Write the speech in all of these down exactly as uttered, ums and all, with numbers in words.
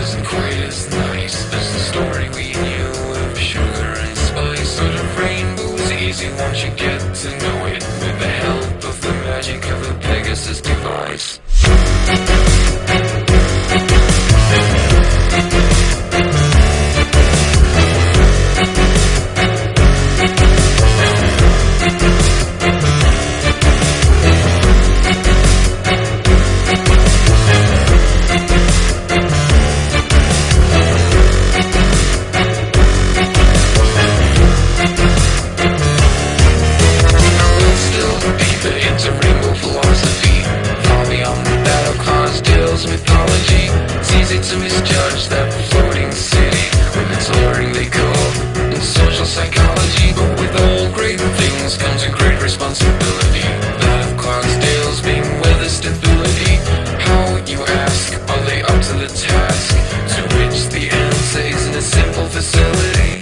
wasn't quite as nice as the story we knew of sugar and spice. But a rainbow was easy once you get to know it, with the help of the magic of a Pegasus device. Mythology, it's easy to misjudge that floating city with its alluring decor and social psychology. But with all great things comes a great responsibility, that of Clarksdale's being weather stability. How, you ask, are they up to the task? To which the answer isn't a simple facility.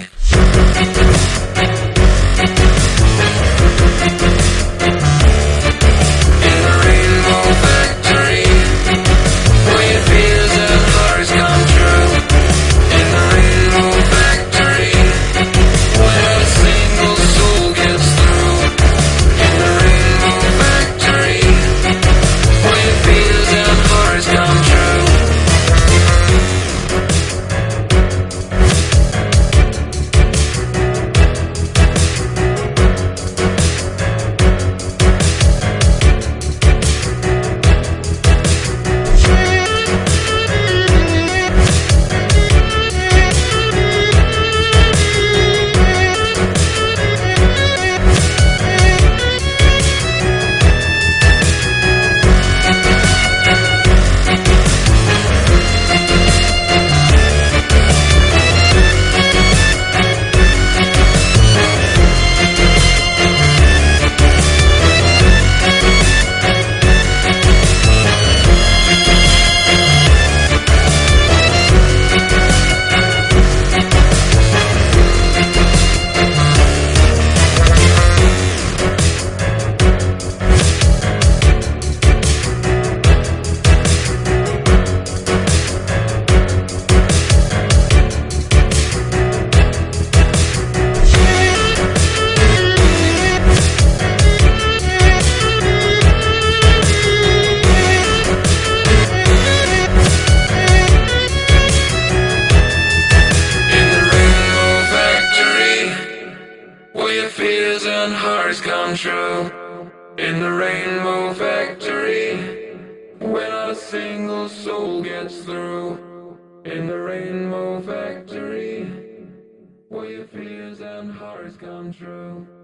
Fears and hearts come true in the Rainbow Factory, where not a single soul gets through. In the Rainbow Factory, where your fears and hearts come true.